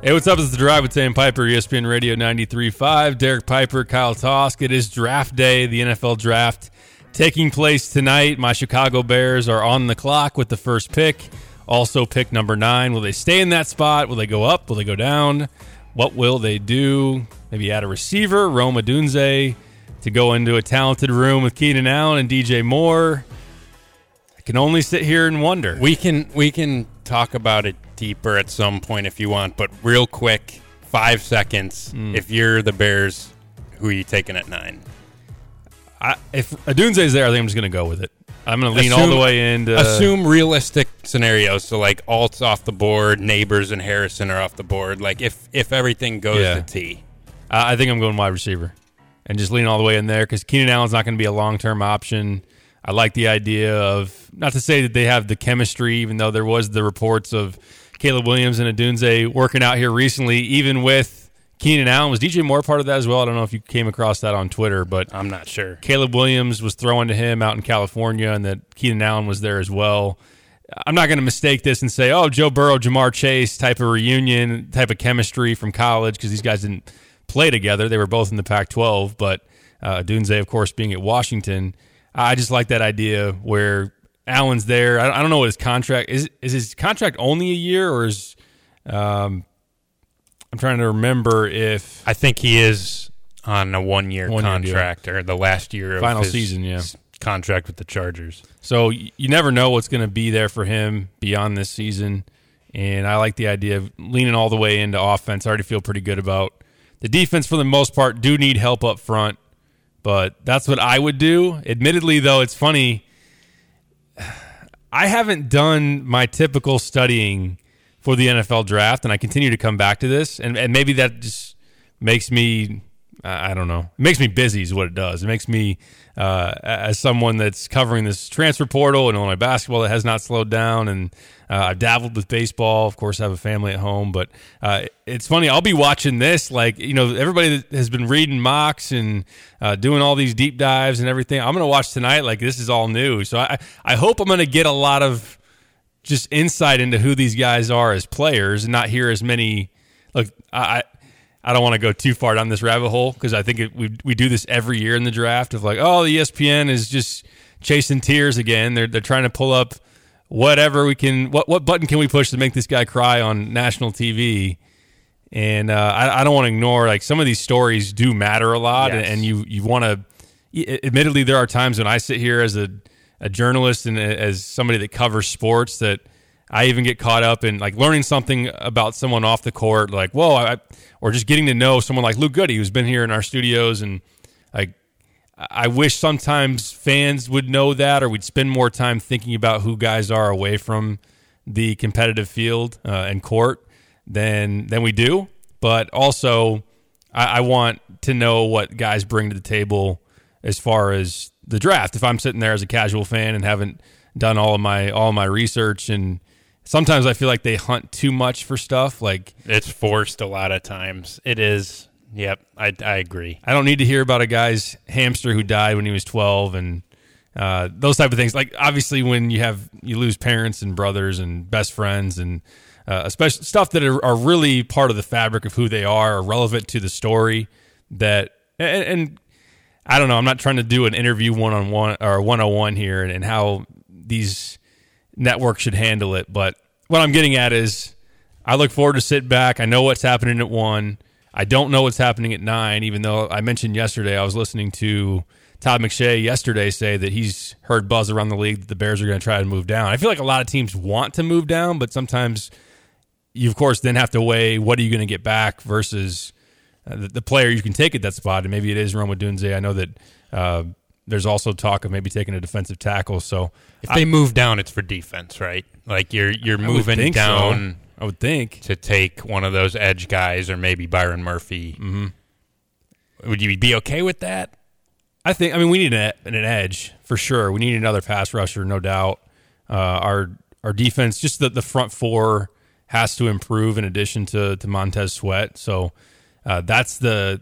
Hey, what's up? It's The Drive with Sam Piper, ESPN Radio 93.5. Derek Piper, Kyle Tosk. It is draft day, the NFL draft taking place tonight. My Chicago Bears are on the clock with the first pick. Also pick number 9. Will they stay in that spot? Will they go up? Will they go down? What will they do? Maybe add a receiver, Rome Odunze, to go into a talented room with Keenan Allen and DJ Moore. I can only sit here and wonder. We can talk about it deeper at some point if you want, but real quick, 5 seconds. If you're the Bears, who are you taking at 9? If Odunze's there, I think I'm just going to go with it. I'm going to lean all the way into... Assume realistic scenarios, so like Alt's off the board, Neighbors and Harrison are off the board. Like if everything goes to T. I think I'm going wide receiver and just lean all the way in there because Keenan Allen's not going to be a long-term option. I like the idea of, not to say that they have the chemistry, even though there was the reports of Caleb Williams and Odunze working out here recently, even with Keenan Allen. Was DJ Moore part of that as well? I don't know if you came across that on Twitter, but I'm not sure. Caleb Williams was throwing to him out in California and that Keenan Allen was there as well. I'm not going to mistake this and say, oh, Joe Burrow, Jamar Chase type of reunion, type of chemistry from college, because these guys didn't play together. They were both in the Pac-12, but Odunze, of course, being at Washington. I just like that idea where Allen's there. I don't know what his contract is. Is his contract only a year, or is I'm trying to remember if I think he is on a one-year contract or the last year of final his season, contract with the Chargers. So you never know what's going to be there for him beyond this season, and I like the idea of leaning all the way into offense. I already feel pretty good about the defense for the most part. Do need help up front. But that's what I would do. Admittedly, though, it's funny. I haven't done my typical studying for the NFL draft, and I continue to come back to this. And maybe that just makes me, I don't know, it makes me busy is what it does. It makes me, as someone that's covering this transfer portal and Illinois basketball that has not slowed down, and I've dabbled with baseball. Of course, I have a family at home. But it's funny, I'll be watching this, like, you know, everybody that has been reading mocks and doing all these deep dives and everything. I'm going to watch tonight like this is all new. So I hope I'm going to get a lot of just insight into who these guys are as players and not hear as many. Look, I don't want to go too far down this rabbit hole because I think we do this every year in the draft of like, oh, the ESPN is just chasing tears again. They're trying to pull up whatever we can. What button can we push to make this guy cry on national TV? And I don't want to ignore, like, some of these stories do matter a lot, yes. And you want to. Admittedly, there are times when I sit here as a journalist and as somebody that covers sports that I even get caught up in, like, learning something about someone off the court, like, whoa, or just getting to know someone like Luke Goody, who's been here in our studios, and like, I wish sometimes fans would know that, or we'd spend more time thinking about who guys are away from the competitive field and court than we do. But also, I want to know what guys bring to the table as far as the draft. If I'm sitting there as a casual fan and haven't done all of my research, and sometimes I feel like they hunt too much for stuff. Like, it's forced a lot of times. It is. Yep, I agree. I don't need to hear about a guy's hamster who died when he was 12 and those type of things. Like, obviously, when you lose parents and brothers and best friends and especially stuff that are really part of the fabric of who they are relevant to the story. That and I don't know. I'm not trying to do an interview 1-on-1 or 101 here and how these networks should handle it. But what I'm getting at is I look forward to sit back. I know what's happening at 1. I don't know what's happening at 9, even though I mentioned yesterday I was listening to Todd McShay yesterday say that he's heard buzz around the league that the Bears are going to try to move down. I feel like a lot of teams want to move down, but sometimes you, of course, then have to weigh what are you going to get back versus the player you can take at that spot, and maybe it is Rome Odunze. I know that there's also talk of maybe taking a defensive tackle. So if they move down, it's for defense, right? Like you're moving down. So. I would think to take one of those edge guys or maybe Byron Murphy. Mm-hmm. Would you be okay with that? I mean, we need an edge for sure. We need another pass rusher, no doubt. Our defense, just the front four, has to improve in addition to Montez Sweat. So that's the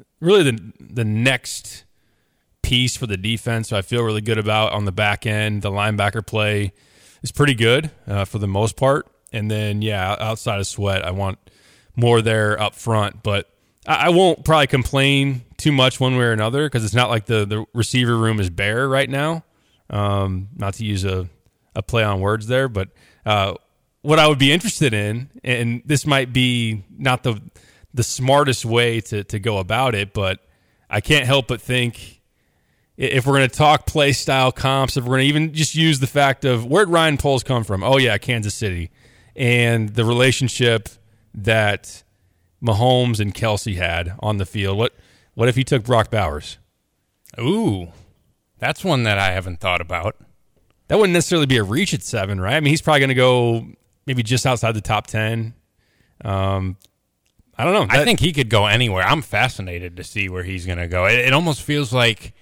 next piece for the defense. So I feel really good about on the back end. The linebacker play is pretty good for the most part. And then, outside of Sweat, I want more there up front. But I won't probably complain too much one way or another because it's not like the receiver room is bare right now. Not to use a play on words there, but what I would be interested in, and this might be not the smartest way to go about it, but I can't help but think if we're going to talk play style comps, if we're going to even just use the fact of where'd Ryan Poles come from? Oh, yeah, Kansas City. And the relationship that Mahomes and Kelsey had on the field. What if he took Brock Bowers? Ooh, that's one that I haven't thought about. That wouldn't necessarily be a reach at 7, right? I mean, he's probably going to go maybe just outside the top 10. I don't know. I think he could go anywhere. I'm fascinated to see where he's going to go. It almost feels like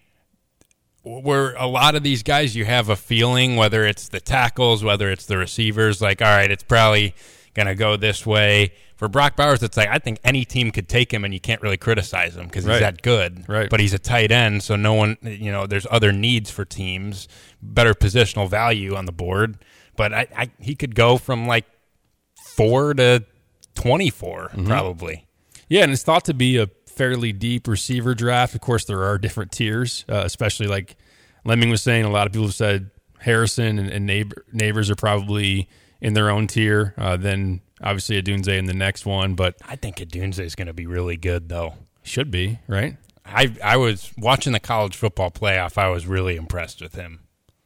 where a lot of these guys, you have a feeling, whether it's the tackles, whether it's the receivers, like, all right, it's probably going to go this way. For Brock Bowers, it's like I think any team could take him and you can't really criticize him because he's that good. Right. But he's a tight end, so no one, there's other needs for teams, better positional value on the board. But he could go from like 4 to 24 probably. Yeah, and it's thought to be a fairly deep receiver draft. Of course, there are different tiers, especially like Lemming was saying. A lot of people have said Harrison and Neighbors are probably in their own tier. Then obviously Odunze in the next one. But I think Odunze is going to be really good, though. Should be, right? I was watching the college football playoff. I was really impressed with him.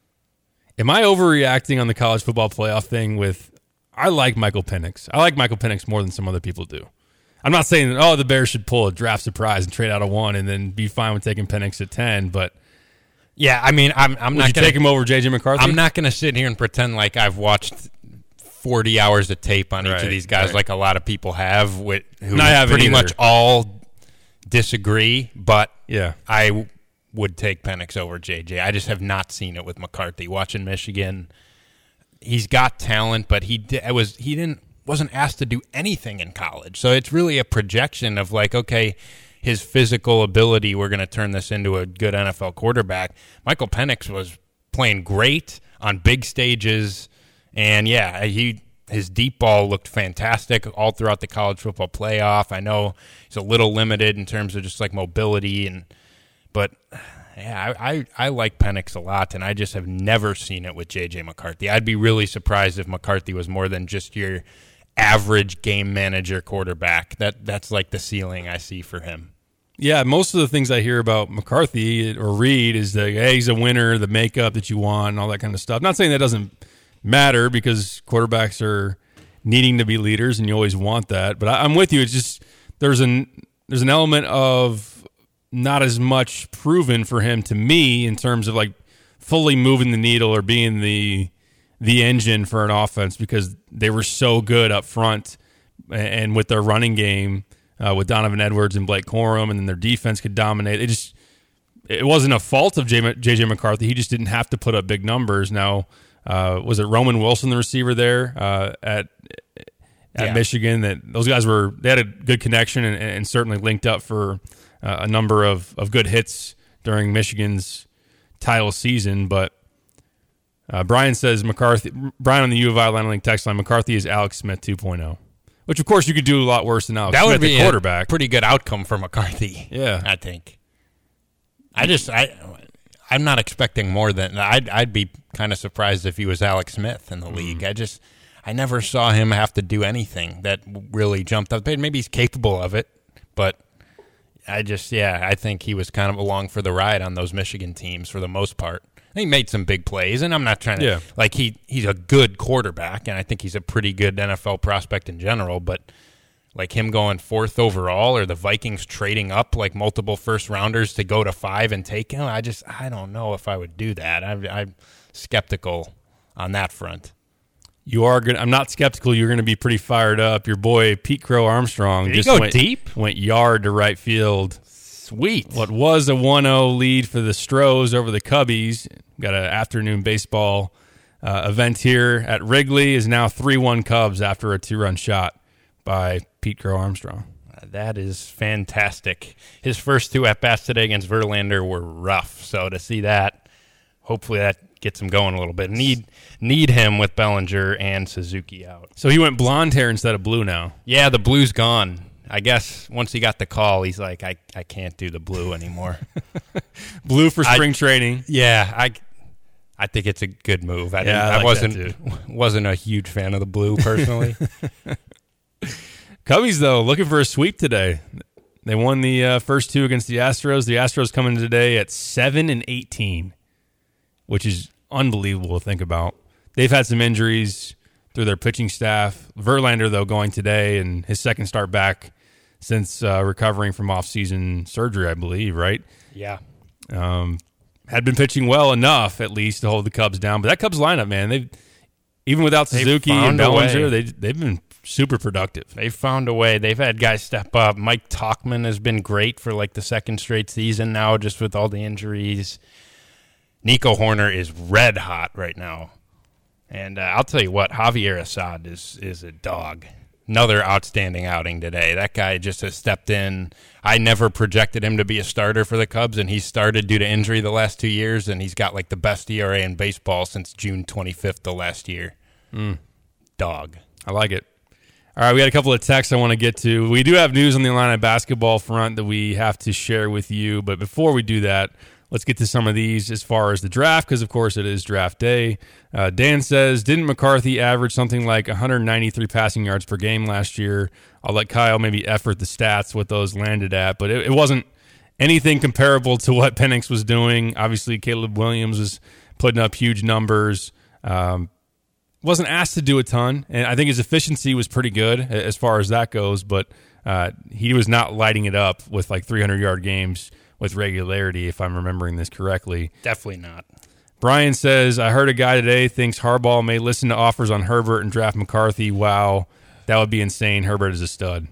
Am I overreacting on the college football playoff thing I like Michael Penix. I like Michael Penix more than some other people do. I'm not saying that, the Bears should pull a draft surprise and trade out of 1 and then be fine with taking Penix at 10, but yeah, I mean, I'm not going to take him over J.J. McCarthy? I'm not going to sit here and pretend like I've watched 40 hours of tape on each of these guys like a lot of people have who pretty much all disagree, but yeah, I would take Penix over J.J. I just have not seen it with McCarthy. Watching Michigan, he's got talent, but he wasn't asked to do anything in college. So it's really a projection of like, okay, his physical ability, we're going to turn this into a good NFL quarterback. Michael Penix was playing great on big stages, and yeah, his deep ball looked fantastic all throughout the college football playoff. I know he's a little limited in terms of just like mobility, but yeah, I like Penix a lot, and I just have never seen it with J.J. McCarthy. I'd be really surprised if McCarthy was more than just your average game manager quarterback. That's like the ceiling I see for him. Yeah, most of the things I hear about McCarthy or read is that, hey, he's a winner, the makeup that you want, and all that kind of stuff. Not saying that doesn't matter because quarterbacks are needing to be leaders, and you always want that. But I'm with you. It's just there's an element of not as much proven for him to me in terms of like fully moving the needle or being the engine for an offense because they were so good up front and with their running game with Donovan Edwards and Blake Corum, and then their defense could dominate. It wasn't a fault of J.J. McCarthy. He just didn't have to put up big numbers. Now, was it Roman Wilson, the receiver there at Michigan? That those guys they had a good connection and certainly linked up for a number of good hits during Michigan's title season. But Brian says Brian on the U of I Line Link text line, McCarthy is Alex Smith 2.0. Which, of course, you could do a lot worse than Alex Smith, would be the quarterback. A pretty good outcome for McCarthy. Yeah. I think. I'm not expecting more than I'd be kind of surprised if he was Alex Smith in the league. I never saw him have to do anything that really jumped up. Maybe he's capable of it, but I think he was kind of along for the ride on those Michigan teams for the most part. He made some big plays, and I'm not trying to he's a good quarterback, and I think he's a pretty good NFL prospect in general, but like him going 4th overall or the Vikings trading up like multiple first rounders to go to 5 and take him, I don't know if I would do that. I'm skeptical on that front. You are good. I'm not skeptical. You're going to be pretty fired up. Your boy Pete Crow Armstrong went yard to right field. Sweet. What was a 1-0 lead for the Stros over the Cubbies. Got an afternoon baseball event here at Wrigley. Is now 3-1 Cubs after a 2-run shot by Pete Crow Armstrong. That is fantastic. His first 2 at-bats today against Verlander were rough. So to see that, hopefully that gets him going a little bit. Need him with Bellinger and Suzuki out. So he went blonde hair instead of blue now. Yeah, the blue's gone. I guess once he got the call, he's like, I can't do the blue anymore. Blue for spring training. Yeah, I think it's a good move. I wasn't a huge fan of the blue personally. Cubbies, though, looking for a sweep today. They won the first two against the Astros. The Astros coming today at 7-18, which is unbelievable to think about. They've had some injuries through their pitching staff. Verlander, though, going today and his second start back since recovering from off-season surgery, I believe, right? Yeah. Had been pitching well enough, at least, to hold the Cubs down. But that Cubs lineup, man, even without Suzuki and Bellinger, they've been super productive. They've found a way. They've had guys step up. Mike Tauchman has been great for like the second straight season now, just with all the injuries. Nico Horner is red hot right now. And I'll tell you what, Javier Assad is a dog. Another outstanding outing today. That guy just has stepped in. I never projected him to be a starter for the Cubs, and he's started due to injury the last 2 years, and he's got like the best ERA in baseball since June 25th of last year. Dog. I like it. All right, we got a couple of texts I want to get to. We do have news on the Illini basketball front that we have to share with you, but before we do that, let's get to some of these as far as the draft, because, of course, it is draft day. Dan says, didn't McCarthy average something like 193 passing yards per game last year? I'll let Kyle maybe effort the stats, what those landed at, but it wasn't anything comparable to what Penix was doing. Obviously, Caleb Williams was putting up huge numbers. Wasn't asked to do a ton, and I think his efficiency was pretty good as far as that goes, but he was not lighting it up with like 300-yard games with regularity, if I'm remembering this correctly. Definitely not. Brian says, I heard a guy today thinks Harbaugh may listen to offers on Herbert and draft McCarthy. Wow, that would be insane. Herbert is a stud.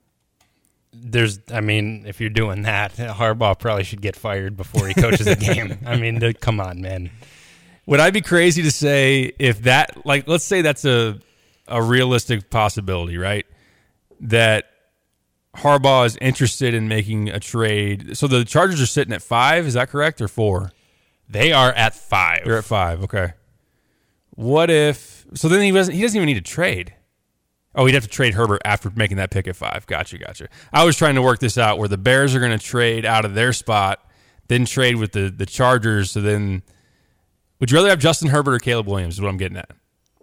If you're doing that, Harbaugh probably should get fired before he coaches a game. I mean, come on, man. Would I be crazy to say if that, like, let's say that's a realistic possibility, right? That Harbaugh is interested in making a trade. So the Chargers are sitting at 5, is that correct, or 4? They are at 5. They're at 5, okay. What if, so then he doesn't even need to trade. Oh, he'd have to trade Herbert after making that pick at 5. Gotcha. I was trying to work this out where the Bears are going to trade out of their spot, then trade with the Chargers, so then, would you rather have Justin Herbert or Caleb Williams is what I'm getting at.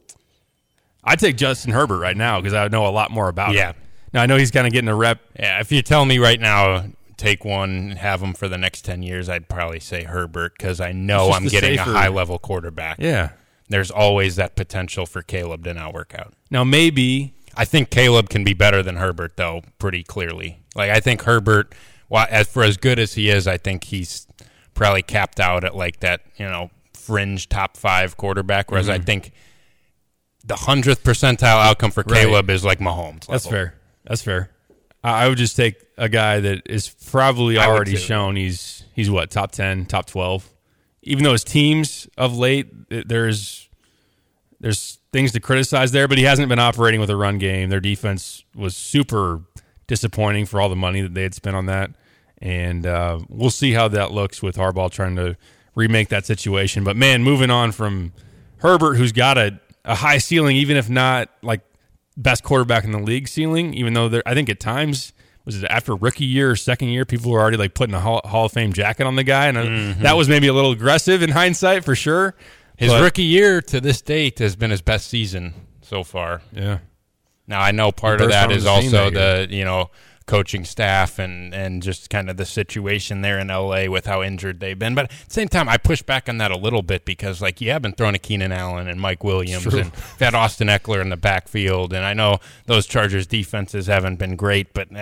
I'd take Justin Herbert right now because I know a lot more about him. Now, I know he's kind of getting a rep. Yeah, if you tell me right now, take one and have him for the next 10 years, I'd probably say Herbert because I know I'm getting a high-level quarterback. Yeah. There's always that potential for Caleb to not work out. Now, maybe. I think Caleb can be better than Herbert, though, pretty clearly. Like, I think Herbert, for as good as he is, I think he's probably capped out at like that, fringe top 5 quarterback, whereas I think the 100th percentile outcome for Caleb is like Mahomes level. That's fair. I would just take a guy that is probably already shown he's what, top 10, top 12. Even though his teams of late, there's things to criticize there, but he hasn't been operating with a run game. Their defense was super disappointing for all the money that they had spent on that. And we'll see how that looks with Harbaugh trying to remake that situation. But, man, moving on from Herbert, who's got a high ceiling, even if not like best quarterback in the league ceiling, even though I think at times, was it after rookie year or second year, people were already like putting a Hall of Fame jacket on the guy. And that was maybe a little aggressive in hindsight for sure. His rookie year to this date has been his best season so far. Yeah. Now, I know part of that is also the, coaching staff and just kind of the situation there in L.A. with how injured they've been. But at the same time, I push back on that a little bit because, like, you have been throwing to Keenan Allen and Mike Williams and you've had Austin Eckler in the backfield. And I know those Chargers defenses haven't been great, but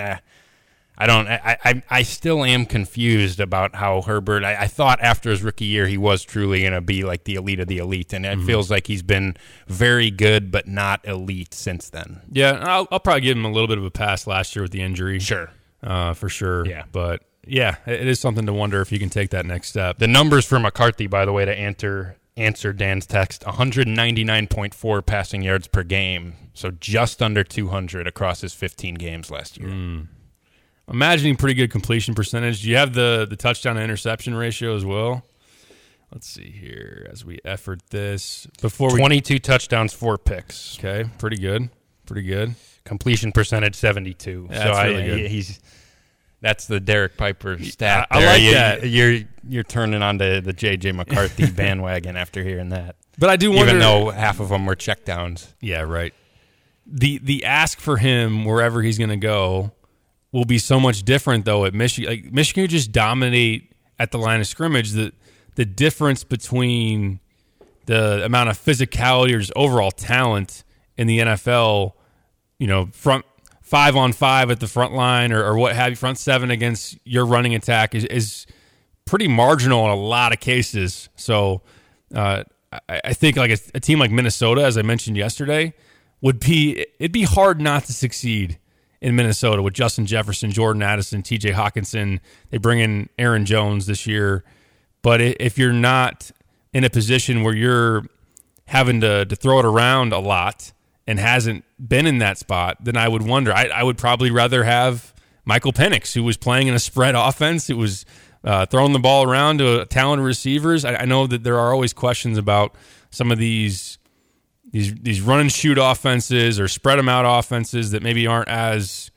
I still am confused about how Herbert, I thought after his rookie year he was truly going to be like the elite of the elite, and it feels like he's been very good but not elite since then. Yeah, I'll probably give him a little bit of a pass last year with the injury. Sure. For sure. Yeah. But, yeah, it is something to wonder if he can take that next step. The numbers for McCarthy, by the way, to answer Dan's text, 199.4 passing yards per game, so just under 200 across his 15 games last year. Imagining pretty good completion percentage. Do you have the touchdown to interception ratio as well? let's see here as we effort this. Before 22 touchdowns, 4 picks. Okay, pretty good. Completion percentage 72. That's really good. That's the Derek Piper stat. I like that. You're turning on to the J.J. McCarthy bandwagon after hearing that. But I do wonder, even though half of them were checkdowns. Yeah, right. The ask for him wherever he's going to go will be so much different though at Michigan. Like Michigan could just dominate at the line of scrimmage. The difference between the amount of physicality or just overall talent in the NFL, front 5-on-5 at the front line or what have you, front 7 against your running attack is pretty marginal in a lot of cases. So I think like a team like Minnesota, as I mentioned yesterday, it'd be hard not to succeed in Minnesota with Justin Jefferson, Jordan Addison, TJ Hawkinson. They bring in Aaron Jones this year. But if you're not in a position where you're having to throw it around a lot and hasn't been in that spot, then I would wonder. I would probably rather have Michael Penix, who was playing in a spread offense. It was throwing the ball around to talented receivers. I know that there are always questions about some of these run and shoot offenses or spread them out offenses that maybe aren't as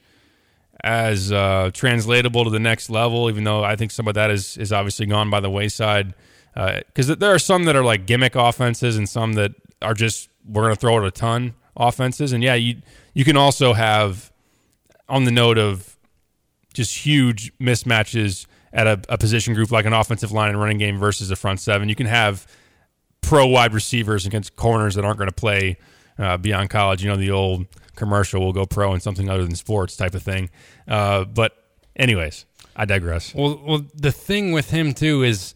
translatable to the next level, even though I think some of that is obviously gone by the wayside. Because there are some that are like gimmick offenses and some that are just, we're going to throw it a ton offenses. And yeah, you can also have, on the note of just huge mismatches at a position group like an offensive line and running game versus a front 7, you can have pro wide receivers against corners that aren't going to play beyond college. The old commercial, will go pro in something other than sports type of thing. But anyways, I digress. Well, the thing with him too is,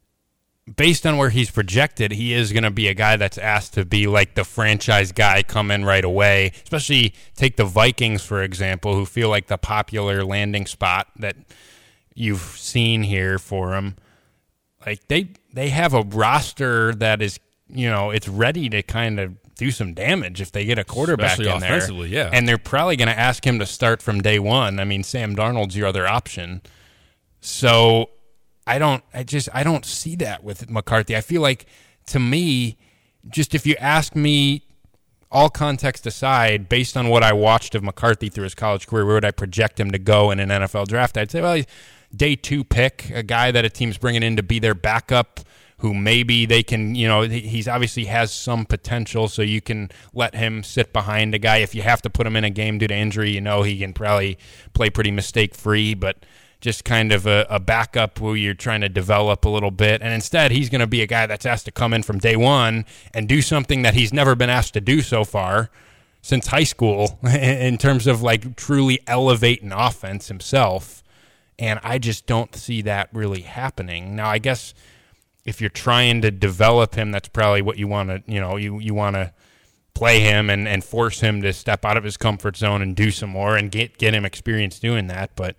based on where he's projected, he is going to be a guy that's asked to be like the franchise guy, come in right away. Especially take the Vikings, for example, who feel like the popular landing spot that you've seen here for him. Like they have a roster that is, it's ready to kind of do some damage if they get a quarterback especially in offensively, there. yeah. And they're probably going to ask him to start from day one. I mean, Sam Darnold's your other option. So I don't see that with McCarthy. I feel like, to me, just if you ask me, all context aside, based on what I watched of McCarthy through his college career, where would I project him to go in an NFL draft? I'd say, well, he's day 2 pick, a guy that a team's bringing in to be their backup, who maybe they can, he's obviously has some potential, so you can let him sit behind a guy. If you have to put him in a game due to injury, he can probably play pretty mistake-free, but just kind of a backup who you're trying to develop a little bit. And instead, he's going to be a guy that's asked to come in from day one and do something that he's never been asked to do so far since high school in terms of like truly elevate an offense himself. And I just don't see that really happening. Now, I guess if you're trying to develop him, that's probably what you want to, you want to play him and force him to step out of his comfort zone and do some more and get him experience doing that. But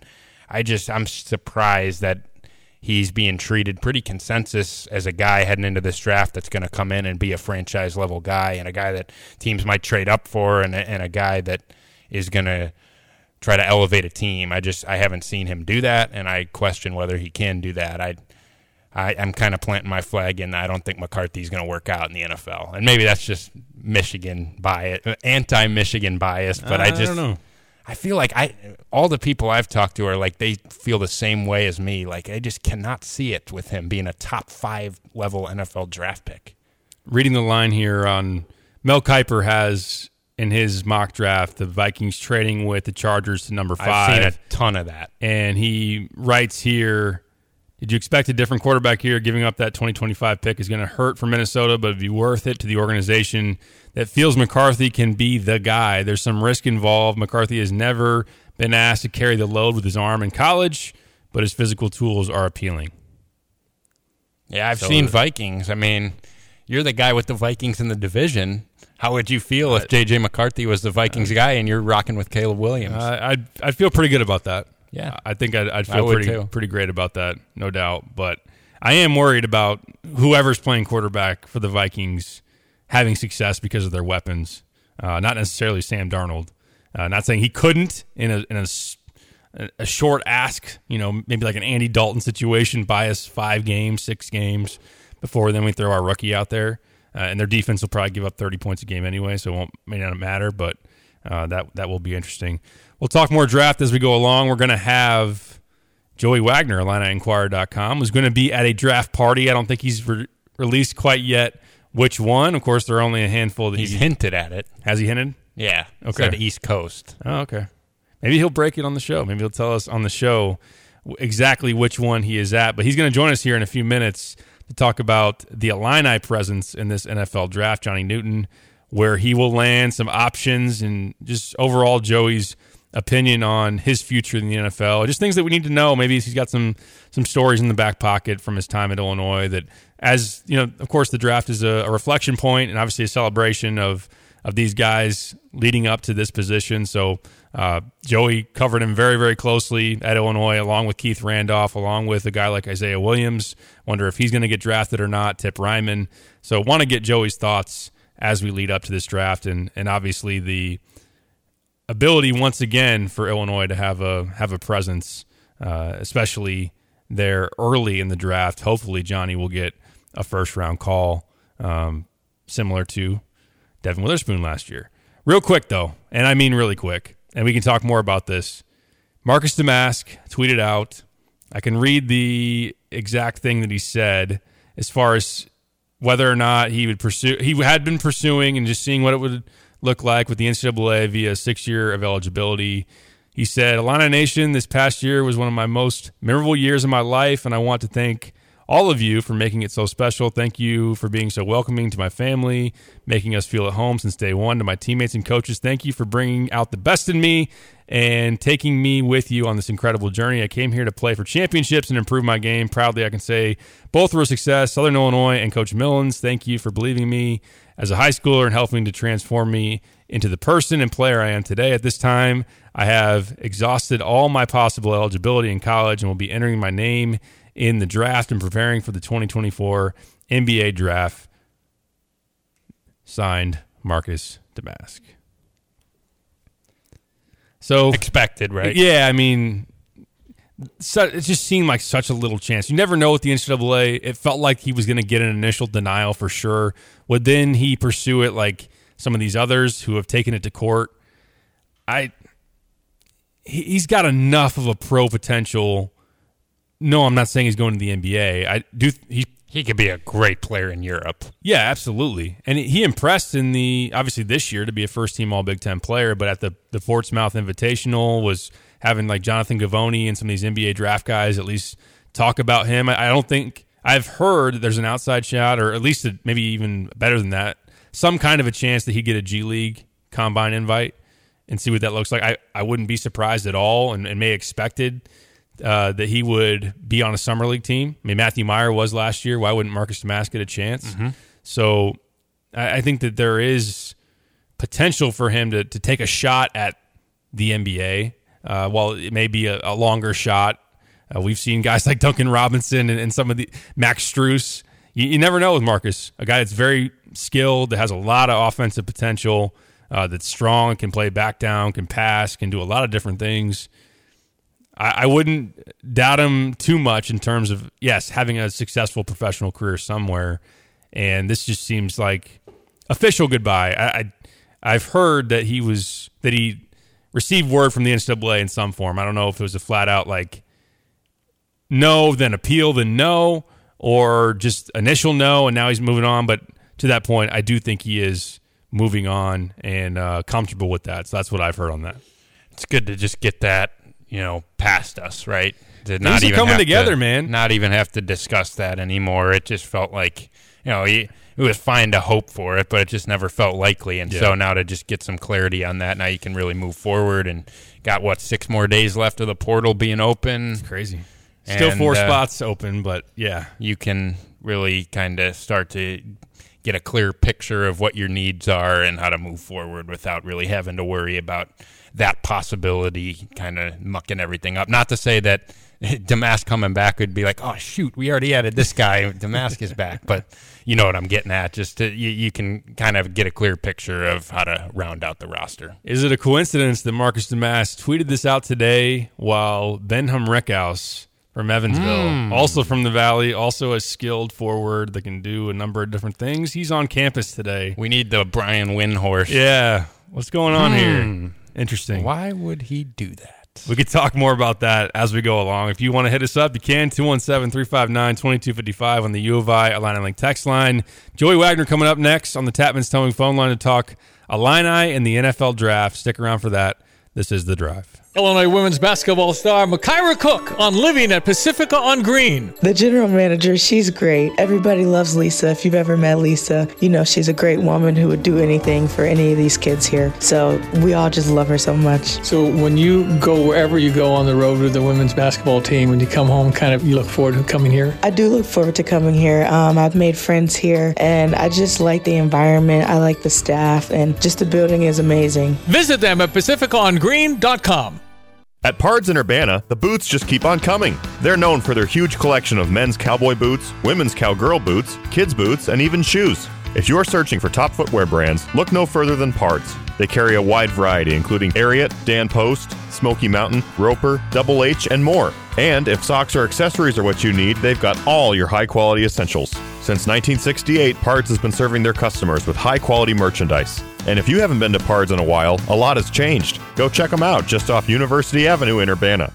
I'm surprised that he's being treated pretty consensus as a guy heading into this draft that's going to come in and be a franchise level guy and a guy that teams might trade up for and a guy that is going to try to elevate a team. I haven't seen him do that, and I question whether he can do that. I'm kind of planting my flag in that I don't think McCarthy's going to work out in the NFL. And maybe that's just Michigan bias, anti-Michigan bias, but I don't know. I feel like all the people I've talked to are like they feel the same way as me. Like I just cannot see it with him being a top 5 level NFL draft pick. Reading the line here on Mel Kiper has in his mock draft the Vikings trading with the Chargers to number 5. I've seen a ton of that. And he writes here, did you expect a different quarterback here? Giving up that 2025 pick is going to hurt for Minnesota, but it'd be worth it to the organization that feels McCarthy can be the guy. There's some risk involved. McCarthy has never been asked to carry the load with his arm in college, but his physical tools are appealing. Yeah, I've seen Vikings. I mean, you're the guy with the Vikings in the division. How would you feel if J.J. McCarthy was the Vikings guy and you're rocking with Caleb Williams? I'd feel pretty good about that. Yeah, I think I'd feel pretty great about that, no doubt. But I am worried about whoever's playing quarterback for the Vikings having success because of their weapons. Not necessarily Sam Darnold. Not saying he couldn't in a short ask, maybe like an Andy Dalton situation, bias 5 games, 6 games. before then we throw our rookie out there. And their defense will probably give up 30 points a game anyway, so it may not matter, but that will be interesting. We'll talk more draft as we go along. We're going to have Joey Wagner, IlliniInquirer.com, who's going to be at a draft party. I don't think he's released quite yet which one. Of course, there are only a handful that he's hinted at it. Has he hinted? Yeah. Okay. Said East Coast. Oh, okay. Maybe he'll break it on the show. Maybe he'll tell us on the show exactly which one he is at. But he's going to join us here in a few minutes to talk about the Illini presence in this NFL draft, Johnny Newton, where he will land, some options, and just overall Joey's opinion on his future in the NFL. Just things that we need to know. Maybe he's got some stories in the back pocket from his time at Illinois that, as you know, of course, the draft is a reflection point and obviously a celebration of these guys leading up to this position. So Joey covered him very, very closely at Illinois, along with Keith Randolph, along with a guy like Isaiah Williams. Wonder if he's going to get drafted or not, Tip Ryman. So want to get Joey's thoughts as we lead up to this draft, and obviously the ability once again for Illinois to have a presence, especially there early in the draft. Hopefully Johnny will get a first-round call similar to Devin Witherspoon last year. Real quick, though, and I mean really quick, and we can talk more about this. Marcus Damask tweeted out, I can read the exact thing that he said as far as whether or not he would pursue. He had been pursuing and just seeing what it would look like with the NCAA via a 6-year of eligibility. He said, Illini Nation, this past year was one of my most memorable years of my life, and I want to thank all of you for making it so special. Thank you for being so welcoming to my family, making us feel at home since day one. To my teammates and coaches, thank you for bringing out the best in me and taking me with you on this incredible journey. I came here to play for championships and improve my game. Proudly, I can say both were a success. Southern Illinois and Coach Millens, thank you for believing me as a high schooler and helping to transform me into the person and player I am today. At this time, I have exhausted all my possible eligibility in college and will be entering my name in the draft and preparing for the 2024 NBA draft. Signed, Marcus Damask. So expected, right? Yeah, I mean, it just seemed like such a little chance. You never know with the NCAA. It felt like he was going to get an initial denial for sure. Would then he pursue it like some of these others who have taken it to court? He's got enough of a pro potential. No, I'm not saying he's going to the NBA. He could be a great player in Europe. Yeah, absolutely. And he impressed in obviously this year to be a first-team All-Big Ten player, but at the Portsmouth Invitational was having like Jonathan Givony and some of these NBA draft guys at least talk about him. I don't think – I've heard there's an outside shot, or at least maybe even better than that, some kind of a chance that he'd get a G League Combine invite and see what that looks like. I wouldn't be surprised at all and may expected – that he would be on a summer league team. I mean, Matthew Meyer was last year. Why wouldn't Marcus Damask get a chance? Mm-hmm. So I think that there is potential for him to take a shot at the NBA. While it may be a longer shot, we've seen guys like Duncan Robinson and some of the Max Strus. You never know with Marcus, a guy that's very skilled, that has a lot of offensive potential, that's strong, can play back down, can pass, can do a lot of different things. I wouldn't doubt him too much in terms of, yes, having a successful professional career somewhere. And this just seems like official goodbye. I've heard that he received word from the NCAA in some form. I don't know if it was a flat out like no, then appeal, then no, or just initial no, and now he's moving on. But to that point, I do think he is moving on and comfortable with that. So that's what I've heard on that. It's good to just get that, past us, right? To not even coming together, man. Not even have to discuss that anymore. It just felt like, it was fine to hope for it, but it just never felt likely. And so now to just get some clarity on that, now you can really move forward and got, 6 more days left of the portal being open. It's crazy. Still 4 spots open, but yeah. You can really kind of start to get a clear picture of what your needs are and how to move forward without really having to worry about that possibility kind of mucking everything up. Not to say that Damask coming back would be like, oh, shoot, we already added this guy. Damask is back. But you know what I'm getting at. Just you can kind of get a clear picture of how to round out the roster. Is it a coincidence that Marcus Damask tweeted this out today while Benham Rickhouse from Evansville. Also from the Valley, also a skilled forward that can do a number of different things. He's on campus today. We need the Brian Windhorst. Yeah. What's going on here? Interesting. Why would he do that? We could talk more about that as we go along. If you want to hit us up, you can. 217-359-2255 on the U of I Illini Link text line. Joey Wagner coming up next on the Tapman's Towing phone line to talk Illini and the NFL draft. Stick around for that. This is The Drive. Illinois women's basketball star Makira Cook on Living at Pacifica on Green. The general manager, she's great. Everybody loves Lisa. If you've ever met Lisa, you know she's a great woman who would do anything for any of these kids here. So we all just love her so much. So when you go wherever you go on the road with the women's basketball team, when you come home, you look forward to coming here? I do look forward to coming here. I've made friends here, and I just like the environment. I like the staff, and just the building is amazing. Visit them at pacificaongreen.com. At Pards in Urbana, the boots just keep on coming. They're known for their huge collection of men's cowboy boots, women's cowgirl boots, kids' boots, and even shoes. If you're searching for top footwear brands, look no further than Pards. They carry a wide variety, including Ariat, Dan Post, Smoky Mountain, Roper, Double H, and more. And if socks or accessories are what you need, they've got all your high-quality essentials. Since 1968, Pards has been serving their customers with high-quality merchandise. And if you haven't been to Pards in a while, a lot has changed. Go check them out just off University Avenue in Urbana.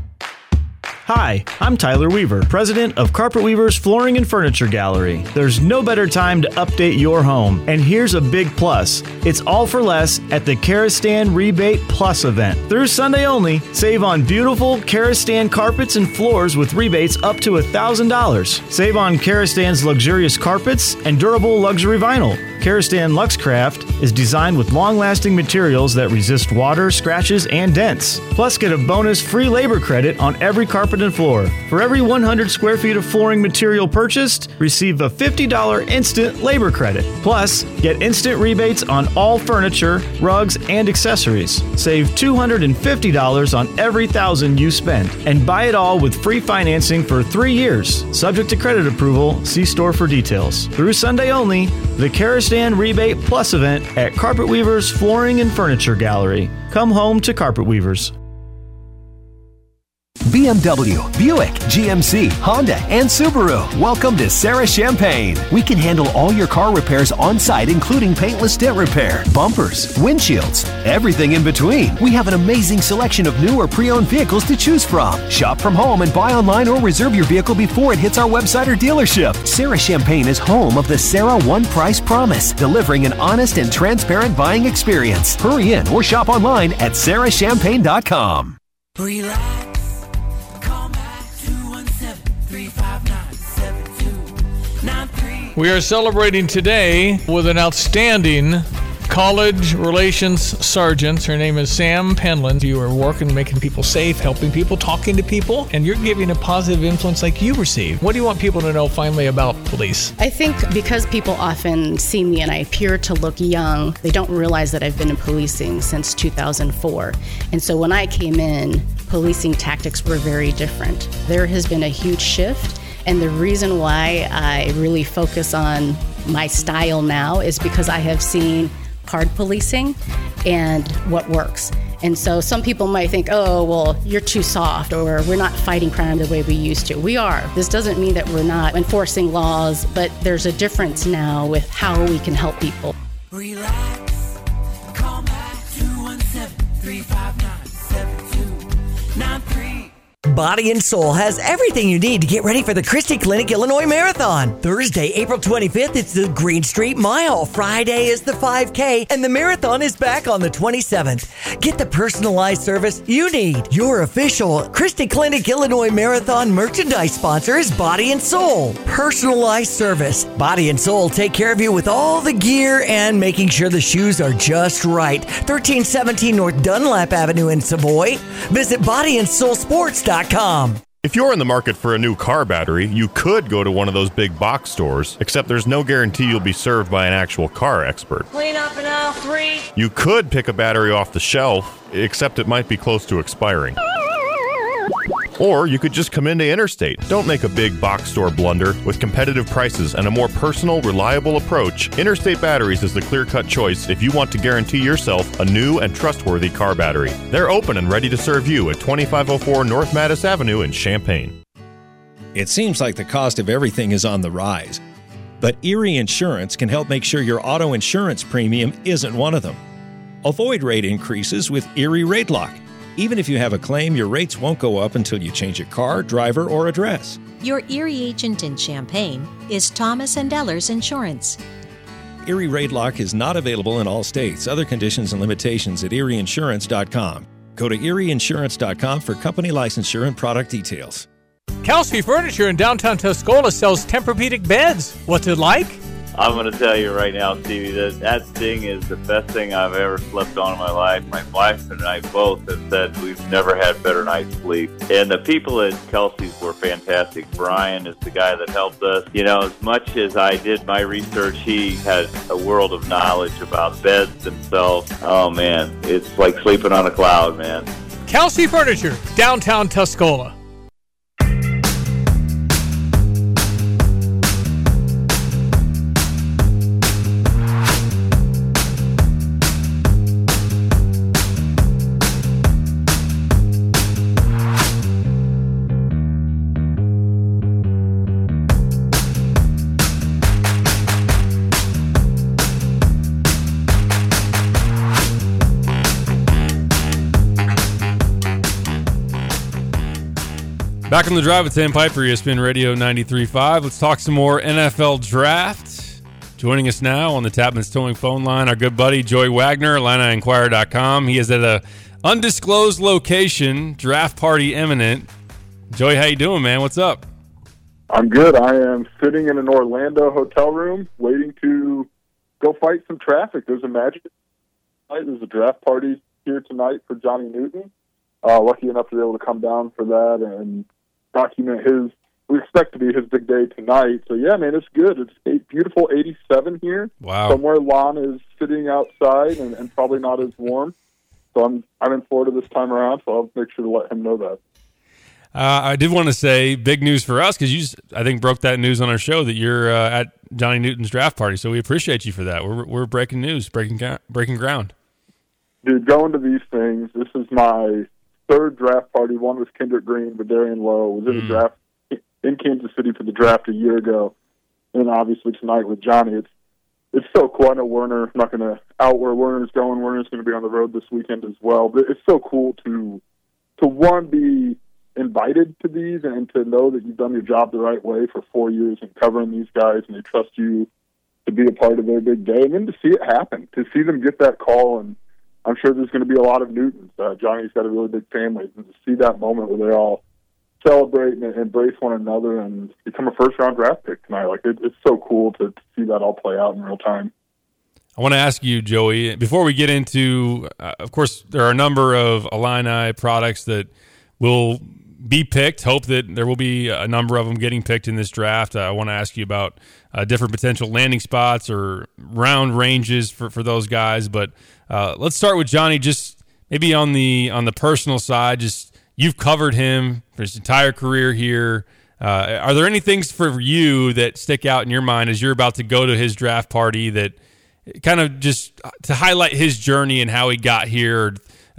Hi, I'm Tyler Weaver, president of Carpet Weaver's Flooring and Furniture Gallery. There's no better time to update your home, and here's a big plus. It's all for less at the Karastan Rebate Plus event. Through Sunday only, save on beautiful Karastan carpets and floors with rebates up to $1,000. Save on Karastan's luxurious carpets and durable luxury vinyl. Karastan Luxcraft is designed with long-lasting materials that resist water, scratches, and dents. Plus, get a bonus free labor credit on every carpet and floor. For every 100 square feet of flooring material purchased, receive a $50 instant labor credit. Plus, get instant rebates on all furniture, rugs, and accessories. Save $250 on every $1,000 you spend. And buy it all with free financing for 3 years. Subject to credit approval, see store for details. Through Sunday only, the Karastan Rebate Plus event at Carpet Weaver's Flooring and Furniture Gallery. Come home to Carpet Weavers. BMW, Buick, GMC, Honda, and Subaru. Welcome to Sarah Champagne. We can handle all your car repairs on site, including paintless dent repair, bumpers, windshields, everything in between. We have an amazing selection of new or pre-owned vehicles to choose from. Shop from home and buy online or reserve your vehicle before it hits our website or dealership. Sarah Champagne is home of the Sarah One Price Promise, delivering an honest and transparent buying experience. Hurry in or shop online at sarahchampagne.com. Relax. We are celebrating today with an outstanding college relations sergeant. Her name is Sam Penland. You are working, making people safe, helping people, talking to people, and you're giving a positive influence like you received. What do you want people to know finally about police? I think because people often see me and I appear to look young, they don't realize that I've been in policing since 2004. And so when I came in, policing tactics were very different. There has been a huge shift. And the reason why I really focus on my style now is because I have seen hard policing and what works. And so some people might think, oh, well, you're too soft, or we're not fighting crime the way we used to. We are. This doesn't mean that we're not enforcing laws, but there's a difference now with how we can help people. Relax. Call back 217-359-7293. Body and Soul has everything you need to get ready for the Christie Clinic Illinois Marathon. Thursday, April 25th, it's the Green Street Mile. Friday is the 5K, and the marathon is back on the 27th. Get the personalized service you need. Your official Christie Clinic Illinois Marathon merchandise sponsor is Body and Soul. Personalized service. Body and Soul take care of you with all the gear and making sure the shoes are just right. 1317 North Dunlap Avenue in Savoy. Visit bodyandsoulsports.com. If you're in the market for a new car battery, you could go to one of those big box stores, except there's no guarantee you'll be served by an actual car expert. Clean up in aisle 3. You could pick a battery off the shelf, except it might be close to expiring. Or you could just come into Interstate. Don't make a big box store blunder. With competitive prices and a more personal, reliable approach, Interstate Batteries is the clear-cut choice if you want to guarantee yourself a new and trustworthy car battery. They're open and ready to serve you at 2504 North Mattis Avenue in Champaign. It seems like the cost of everything is on the rise. But Erie Insurance can help make sure your auto insurance premium isn't one of them. Avoid rate increases with Erie Rate Lock. Even if you have a claim, your rates won't go up until you change your car, driver, or address. Your Erie agent in Champaign is Thomas & Ellers Insurance. Erie Rate Lock is not available in all states. Other conditions and limitations at erieinsurance.com. Go to erieinsurance.com for company licensure and product details. Kelsey Furniture in downtown Tuscola sells Tempur-Pedic beds. What's it like? I'm going to tell you right now, Stevie, that thing is the best thing I've ever slept on in my life. My wife and I both have said we've never had better night's sleep. And the people at Kelsey's were fantastic. Brian is the guy that helped us. You know, as much as I did my research, he has a world of knowledge about beds themselves. Oh, man, it's like sleeping on a cloud, man. Kelsey Furniture, downtown Tuscola. Back on the drive with Sam Piper, ESPN Radio 93.5. Let's talk some more NFL draft. Joining us now on the Tapman's Towing phone line, our good buddy Joey Wagner, IlliniInquirer.com. He is at a undisclosed location, draft party imminent. Joey, how you doing, man? What's up? I'm good. I am sitting in an Orlando hotel room waiting to go fight some traffic. There's a magic night. There's a draft party here tonight for Johnny Newton. Lucky enough to be able to come down for that and document we expect to be his big day tonight. So, yeah, man, it's good. It's beautiful 87 here. Wow. Somewhere Lon is sitting outside and probably not as warm. So I'm in Florida this time around, so I'll make sure to let him know that. I did want to say big news for us because you, I think, broke that news on our show that you're at Johnny Newton's draft party. So we appreciate you for that. We're breaking news, breaking ground. Dude, going to these things, this is my third draft party. One was Kendrick Green, but Darian Lowe was in the draft in Kansas City for the draft a year ago. And obviously tonight with Johnny, it's so cool. I know Werner, I'm not going to out where Werner's going. Werner's going to be on the road this weekend as well. But it's so cool to one, be invited to these and to know that you've done your job the right way for 4 years and covering these guys and they trust you to be a part of their big day. And then to see it happen, to see them get that call. And I'm sure there's going to be a lot of Newtons. Johnny's got a really big family. And to see that moment where they all celebrate and embrace one another and become a first-round draft pick tonight, like it's so cool to see that all play out in real time. I want to ask you, Joey, before we get into, of course, there are a number of Illini products that will be picked. Hope that there will be a number of them getting picked in this draft. I want to ask you about different potential landing spots or round ranges for those guys. But let's start with Johnny, just maybe on the personal side. Just you've covered him for his entire career here. Are there any things for you that stick out in your mind as you're about to go to his draft party that kind of just to highlight his journey and how he got here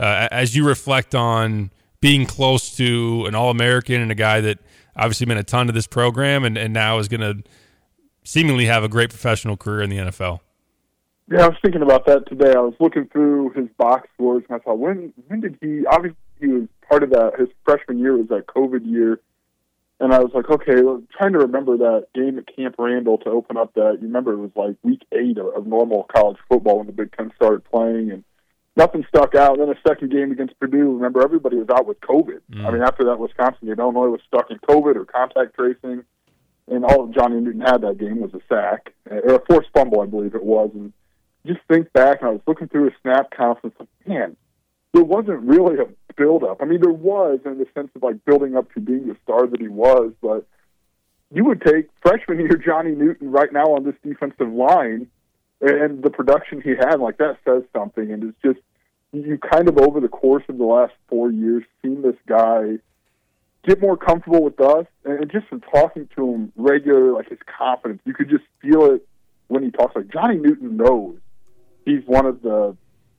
as you reflect on being close to an All-American and a guy that obviously meant a ton to this program and now is going to seemingly have a great professional career in the NFL? Yeah, I was thinking about that today. I was looking through his box scores, and I thought, when did he – obviously he was part of that. His freshman year was that COVID year. And I was like, okay, trying to remember that game at Camp Randall to open up that. You remember it was like week 8 of normal college football when the Big Ten started playing, and nothing stuck out. And then a second game against Purdue, remember, everybody was out with COVID. I mean, after that, Wisconsin and Illinois was stuck in COVID or contact tracing. And all Johnny Newton had that game was a sack, or a forced fumble, I believe it was. And just think back, and I was looking through his snap counts, and like, man, there wasn't really a build-up. I mean, there was in the sense of, like, building up to being the star that he was, but you would take freshman year Johnny Newton right now on this defensive line and the production he had, like, that says something. And it's just, you kind of over the course of the last 4 years seen this guy get more comfortable with us, and just from talking to him regularly, like, his confidence, you could just feel it when he talks. Like, Johnny Newton knows he's one of the,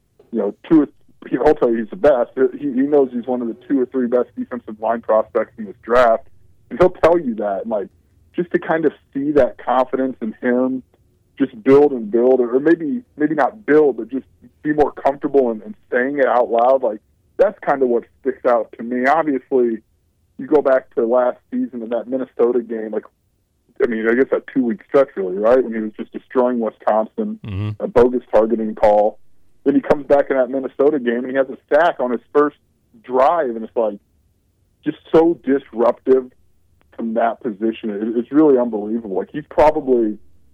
I'll tell you he's the best. He knows he's one of the 2 or 3 best defensive line prospects in this draft. And he'll tell you that. And, like, just to kind of see that confidence in him just build and build, or maybe not build, but just be more comfortable and saying it out loud, like, that's kind of what sticks out to me. Obviously, you go back to last season in that Minnesota game, like, I mean, I guess that 2-week stretch, really, right? When he was just destroying Wisconsin, a bogus targeting call. Then he comes back in that Minnesota game, and he has a sack on his first drive, and it's like just so disruptive from that position. It's really unbelievable. Like, he's probably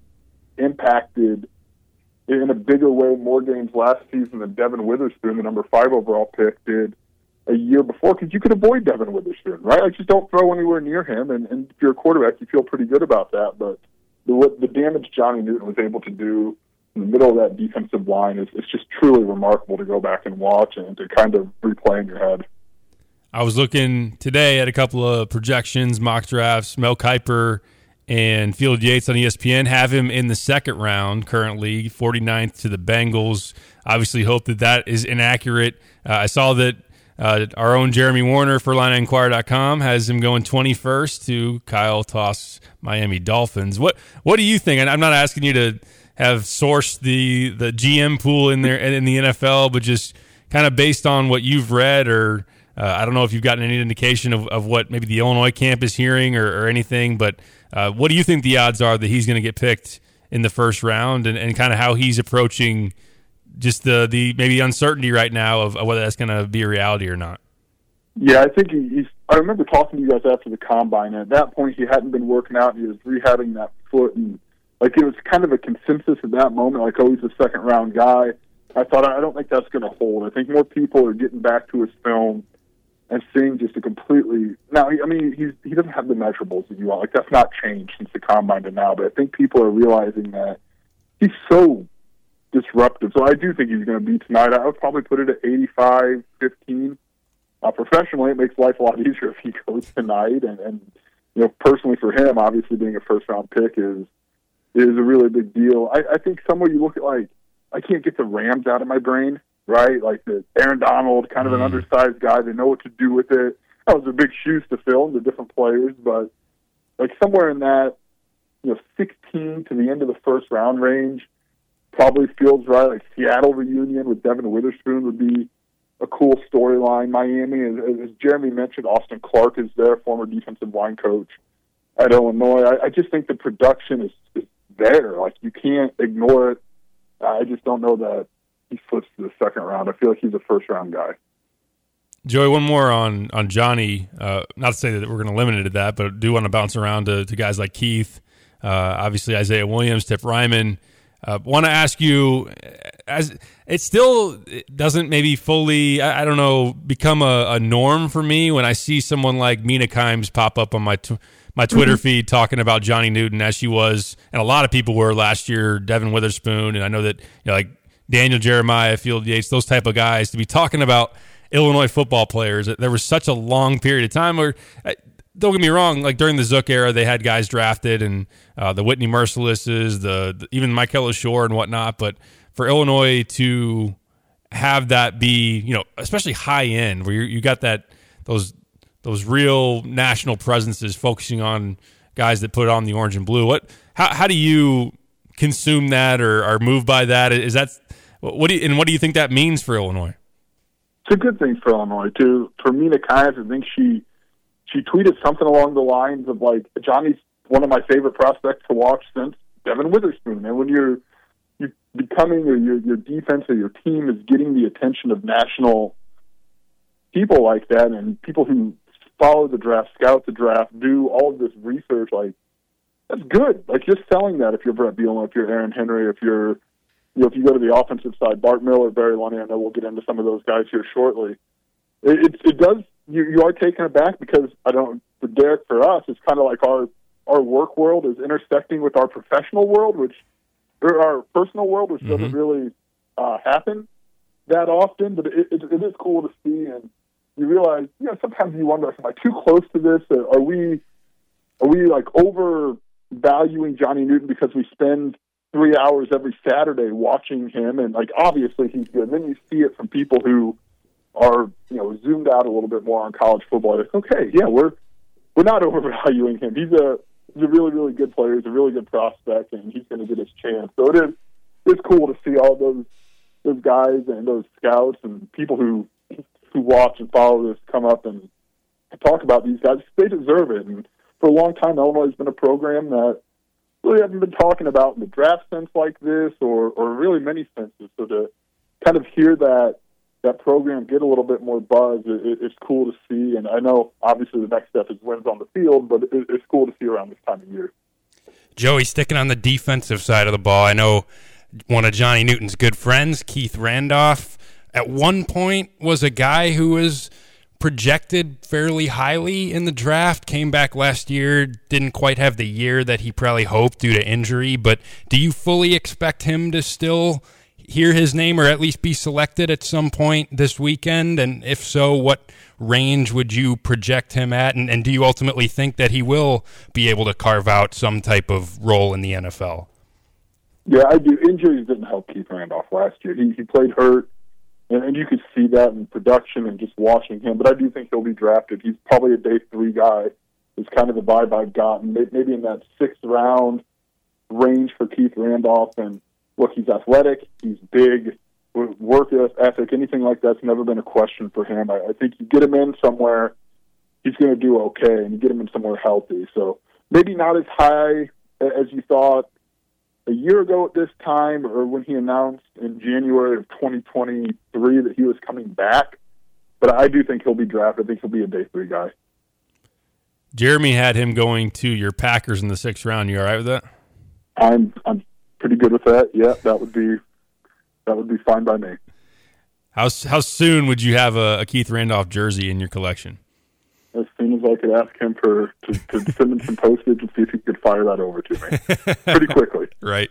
impacted in a bigger way more games last season than Devin Witherspoon, the number 5 overall pick, did a year before, because you could avoid Devin Witherspoon, right? Like, just don't throw anywhere near him, and if you're a quarterback, you feel pretty good about that. But the damage Johnny Newton was able to do in the middle of that defensive line is just truly remarkable to go back and watch and to kind of replay in your head. I was looking today at a couple of projections, mock drafts. Mel Kiper and Field Yates on ESPN have him in the second round currently, 49th to the Bengals. Obviously hope that is inaccurate. I saw that our own Jeremy Warner for IlliniInquirer.com has him going 21st to Kyle Toss Miami Dolphins. What do you think? And I'm not asking you to have sourced the GM pool in there in the NFL, but just kind of based on what you've read, or I don't know if you've gotten any indication of what maybe the Illinois camp is hearing or anything, but what do you think the odds are that he's going to get picked in the first round, and kind of how he's approaching just the maybe uncertainty right now of whether that's going to be a reality or not? Yeah, I think I remember talking to you guys after the combine, and at that point he hadn't been working out, and he was rehabbing that foot, and like, it was kind of a consensus at that moment, like, oh, he's a second-round guy. I thought, I don't think that's going to hold. I think more people are getting back to his film and seeing just a completely... Now, I mean, he doesn't have the measurables that you want. Like, that's not changed since the combine to now, but I think people are realizing that he's so disruptive. So I do think he's going to be tonight. I would probably put it at 85-15. Professionally, it makes life a lot easier if he goes tonight. And you know, personally for him, obviously being a first-round pick is a really big deal. I think somewhere you look at, like, I can't get the Rams out of my brain, right? Like the Aaron Donald, kind of an undersized guy. They know what to do with it. That was a big shoes to fill, the different players, but like somewhere in that, 16 to the end of the first round range probably feels right. Like Seattle reunion with Devin Witherspoon would be a cool storyline. Miami, as Jeremy mentioned, Austin Clark is there, former defensive line coach at Illinois. I just think the production is there. Like, you can't ignore it. I just don't know that he flips to the second round. I feel like he's a first-round guy. Joey, one more on Johnny. Not to say that we're going to limit it at that, but I do want to bounce around to guys like Keith, obviously Isaiah Williams, Tip Ryman. Want to ask you, as it still doesn't maybe fully, I don't know, become a norm for me when I see someone like Mina Kimes pop up on my Twitter feed talking about Johnny Newton, as she was, and a lot of people were last year, Devin Witherspoon, and I know that like Daniel Jeremiah, Field Yates, those type of guys, to be talking about Illinois football players. There was such a long period of time where, don't get me wrong, like during the Zook era, they had guys drafted, and the Whitney Mercilesses, the even Michael Shore and whatnot. But for Illinois to have that be, especially high end, where you got those real national presences focusing on guys that put on the orange and blue. How do you consume that or move by that? Is that what do you think that means for Illinois? It's a good thing for Illinois too. For Mina Kimes, I think she tweeted something along the lines of like, Johnny's one of my favorite prospects to watch since Devin Witherspoon. And when you're becoming, or your defense or your team is getting the attention of national people like that, and people who follow the draft, scout the draft, do all of this research, like, that's good. Like, just selling that if you're Brett Bielema, if you're Aaron Henry, if you go to the offensive side, Bart Miller, Barry Lunny, I know we'll get into some of those guys here shortly. It does, you are taken aback because for Derek, for us, it's kind of like our work world is intersecting with our professional world, or our personal world, which doesn't really happen that often, but it is cool to see. And you realize, sometimes you wonder, am I too close to this? Are we like overvaluing Johnny Newton because we spend 3 hours every Saturday watching him, and like, obviously he's good. And then you see it from people who are, zoomed out a little bit more on college football. Like, okay, yeah, we're we're not overvaluing him. He's a really, really good player. He's a really good prospect, and he's going to get his chance. So it's cool to see all those guys and those scouts and people who watch and follow this come up and talk about these guys. They deserve it. And for a long time, Illinois has been a program that really haven't been talking about in the draft sense like this, or really many senses. So to kind of hear that program get a little bit more buzz, it's cool to see. And I know, obviously, the next step is wins on the field, but it's cool to see around this time of year. Joey, sticking on the defensive side of the ball, I know one of Johnny Newton's good friends, Keith Randolph, at one point was a guy who was projected fairly highly in the draft, came back last year, didn't quite have the year that he probably hoped due to injury, but do you fully expect him to still hear his name or at least be selected at some point this weekend? And if so, what range would you project him at? And do you ultimately think that he will be able to carve out some type of role in the NFL? Yeah, I do. Injuries didn't help Keith Randolph last year. He played hurt, and you could see that in production and just watching him. But I do think he'll be drafted. He's probably a day 3 guy. Is kind of the vibe I've gotten. Maybe in that 6th round range for Keith Randolph. And look, he's athletic, he's big, work ethic, anything like that's never been a question for him. I think you get him in somewhere, he's going to do okay, and you get him in somewhere healthy. So maybe not as high as you thought a year ago at this time, or when he announced in January of 2023 that he was coming back. But I do think he'll be drafted. I think he'll be a day 3 guy. Jeremy had him going to your Packers in the 6th round. You all right with that? I'm pretty good with that. Yeah, that would be fine by me. How soon would you have a Keith Randolph jersey in your collection? As soon as I could ask him to send him some postage and see if he could fire that over to me pretty quickly. Right.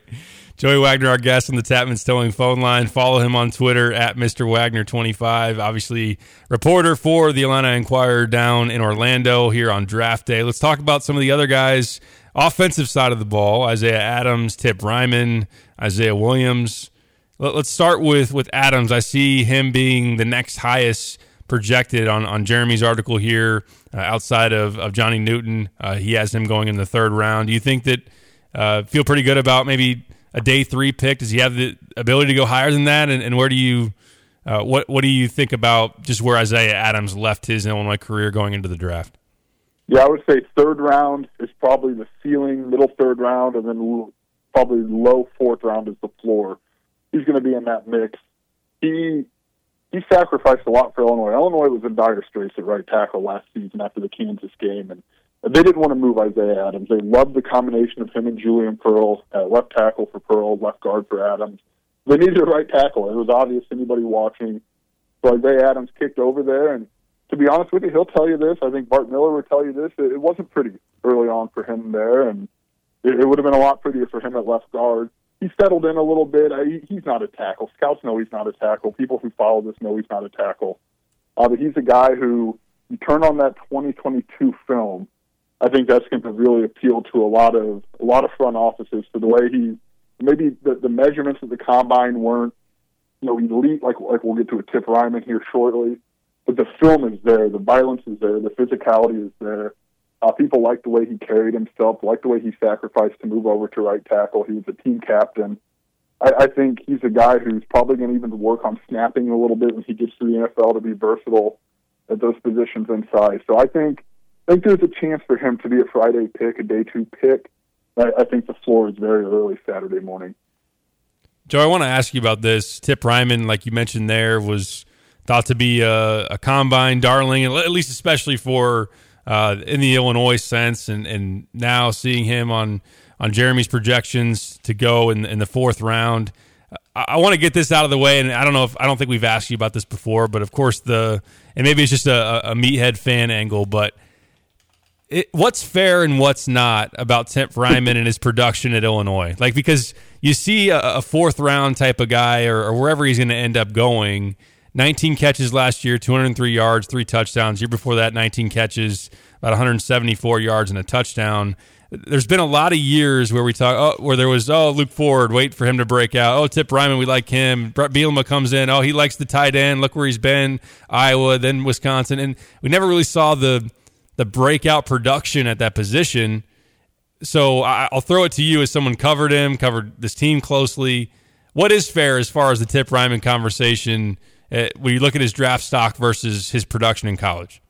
Joey Wagner, our guest on the Tapman's Towing phone line. Follow him on Twitter at Mr. Wagner25. Obviously, reporter for the Atlanta Inquirer down in Orlando here on draft day. Let's talk about some of the other guys. Offensive side of the ball, Isaiah Adams, Tip Ryman, Isaiah Williams. Let's start with Adams. I see him being the next highest projected on Jeremy's article here outside of Johnny Newton. He has him going in the 3rd round. Do you think that feel pretty good about maybe a day 3 pick? Does he have the ability to go higher than that? And where do you what do you think about just where Isaiah Adams left his Illinois career going into the draft? Yeah, I would say 3rd round is probably the ceiling, middle 3rd round, and then probably low 4th round is the floor. He's going to be in that mix. He sacrificed a lot for Illinois. Illinois was in dire straits at right tackle last season after the Kansas game, and they didn't want to move Isaiah Adams. They loved the combination of him and Julian Pearl, left tackle for Pearl, left guard for Adams. They needed a right tackle. It was obvious to anybody watching. So Isaiah Adams kicked over there, and to be honest with you, he'll tell you this. I think Bart Miller would tell you this. It wasn't pretty early on for him there, and it would have been a lot prettier for him at left guard. He settled in a little bit. He's not a tackle. Scouts know he's not a tackle. People who follow this know he's not a tackle. But he's a guy who, you turn on that 2022 film, I think that's going to really appeal to a lot of front offices for the way maybe the measurements of the combine weren't, elite, like we'll get to a Tip Ryman here shortly. But the film is there, the violence is there, the physicality is there. People like the way he carried himself, like the way he sacrificed to move over to right tackle. He was a team captain. I think he's a guy who's probably going to even work on snapping a little bit when he gets to the NFL to be versatile at those positions inside. So I think there's a chance for him to be a Friday pick, a day 2 pick. I think the floor is very early Saturday morning. Joe, I want to ask you about this. Tip Ryman, like you mentioned there, was thought to be a combine darling, at least especially for in the Illinois sense, and now seeing him on Jeremy's projections to go in the 4th round. I want to get this out of the way, and I don't think we've asked you about this before, but of course and maybe it's just a meathead fan angle, but what's fair and what's not about Tip Ryman and his production at Illinois? Like, because you see a 4th round type of guy or wherever he's going to end up going, 19 catches last year, 203 yards, 3 touchdowns. Year before that, 19 catches, about 174 yards and a touchdown. There's been a lot of years where we talk, where there was, Luke Ford, wait for him to break out. Tip Ryman, we like him. Brett Bielema comes in. He likes the tight end. Look where he's been. Iowa, then Wisconsin. And we never really saw the the breakout production at that position. So I'll throw it to you as someone covered this team closely. What is fair as far as the Tip Reiman conversation when you look at his draft stock versus his production in college?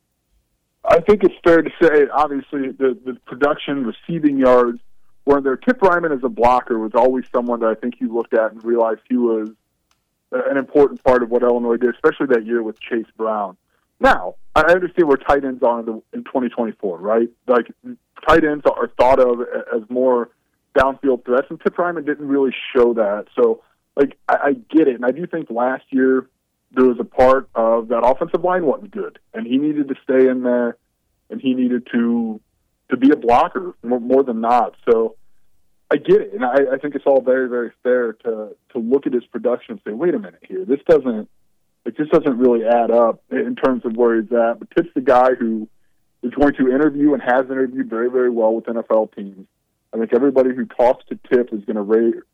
I think it's fair to say, obviously, the production, receiving yards, where there, Tip Reiman as a blocker was always someone that I think you looked at and realized he was an important part of what Illinois did, especially that year with Chase Brown. Now, I understand where tight ends are in 2024, right? Like, tight ends are thought of as more downfield threats, and Tip Reiman didn't really show that. So, like, I get it, and I do think last year there was a part of that offensive line wasn't good, and he needed to stay in there, and he needed to be a blocker more than not. So I get it, and I think it's all very, very fair to look at his production and say, wait a minute here, this doesn't really add up in terms of where he's at. But Tip's the guy who is going to interview and has interviewed very, very well with NFL teams. I think everybody who talks about Tip is going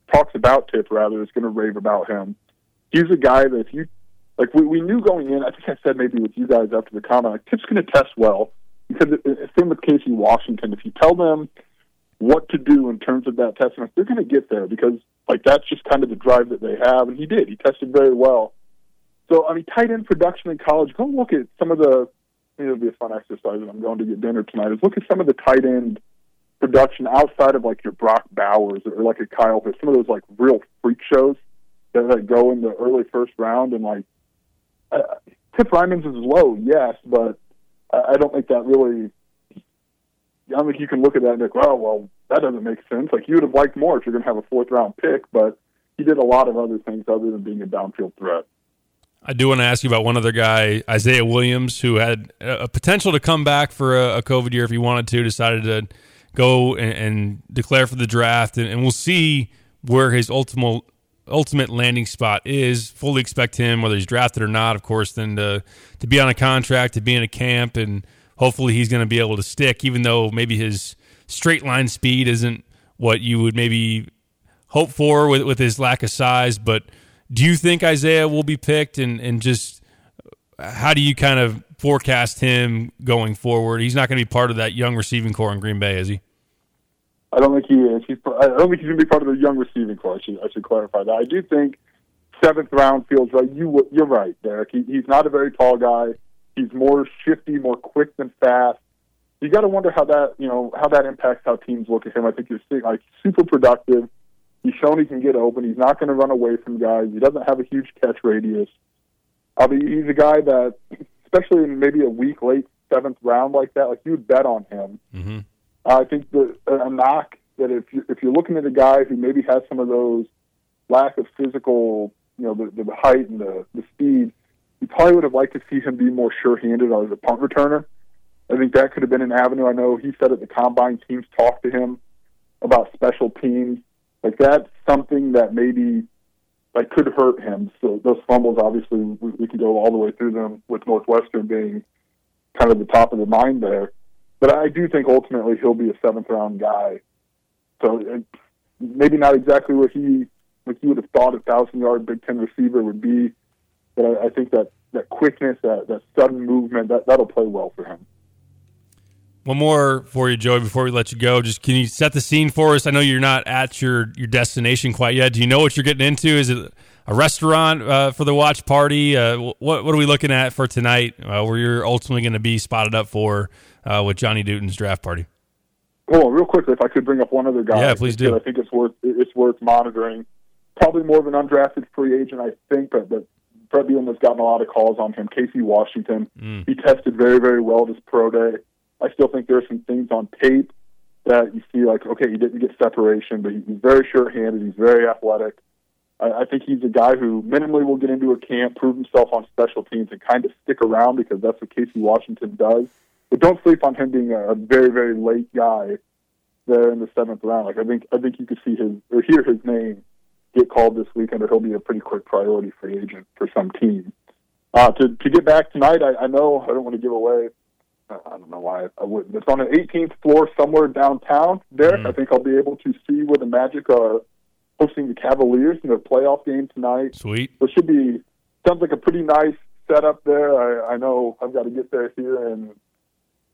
to rave about him. He's a guy that if you, like, we knew going in, I think I said maybe with you guys after the comment, like, Tip's going to test well. Because same with Casey Washington, if you tell them what to do in terms of that testing, they're going to get there because, like, that's just kind of the drive that they have, and he did. He tested very well. So, I mean, tight end production in college, go look at some of the, it'll be a fun exercise, and I'm going to get dinner tonight, is look at some of the tight end production outside of, like, your Brock Bowers or, like, a Kyle Pitts, some of those, like, real freak shows that go in the early first round, and, like, Tip Reiman's is low, yes, but I don't think that really, I don't think you can look at that and think, well, that doesn't make sense. Like, you would have liked more if you're going to have a fourth-round pick, but he did a lot of other things other than being a downfield threat. I do want to ask you about one other guy, Isaiah Williams, who had a potential to come back for a COVID year if he wanted to, decided to go and declare for the draft, and we'll see where his ultimate landing spot is. Fully expect him, whether he's drafted or not, of course, then to be on a contract, to be in a camp, and hopefully he's going to be able to stick, even though maybe his straight line speed isn't what you would maybe hope for with his lack of size. But do you think Isaiah will be picked, and just how do you kind of forecast him going forward? He's not going to be part of that young receiving core in Green Bay, is he? I don't think he is. I don't think he's going to be part of the young receiving core. I should clarify that. I do think seventh round feels right. You're right, Derek. He's not a very tall guy. He's more shifty, more quick than fast. You got to wonder how that impacts how teams look at him. I think you're seeing, like, super productive. He's shown he can get open. He's not going to run away from guys. He doesn't have a huge catch radius. He's a guy that, especially in maybe a weak late seventh round like that, like, you would bet on him. Mm-hmm. I think a knock that if you're looking at a guy who maybe has some of those lack of physical, the height and the speed, you probably would have liked to see him be more sure-handed as a punt returner. I think that could have been an avenue. I know he said at the Combine teams talked to him about special teams. Like, that's something that maybe, like, could hurt him. So those fumbles, obviously, we could go all the way through them with Northwestern being kind of the top of the mind there. But I do think ultimately he'll be a seventh-round guy. So maybe not exactly what you would have thought a 1,000-yard Big Ten receiver would be, but I think that quickness, that sudden movement, that'll play well for him. One more for you, Joey, before we let you go. Just can you set the scene for us? I know you're not at your destination quite yet. Do you know what you're getting into? Is it a restaurant for the watch party? What are we looking at for tonight where you're ultimately going to be spotted up for with Johnny Newton's draft party? Hold on, real quickly, if I could bring up one other guy. Yeah, please do. I think it's worth monitoring. Probably more of an undrafted free agent, I think, but Fred Beal has gotten a lot of calls on him. Casey Washington. He tested very, very well this pro day. I still think there are some things on tape that you see, like, okay, he didn't get separation, but he's very sure-handed. He's very athletic. I think he's a guy who minimally will get into a camp, prove himself on special teams, and kind of stick around because that's what Casey Washington does. But don't sleep on him being a very, very late guy there in the seventh round. Like, I think you could see hear his name get called this weekend, or he'll be a pretty quick priority free agent for some team. To get back tonight, I know I don't want to give away. I don't know why I wouldn't. It's on an 18th floor somewhere downtown, Derek. I think I'll be able to see where the Magic are hosting the Cavaliers in their playoff game tonight. Sweet. So it sounds like a pretty nice setup there. I know I've got to get there here in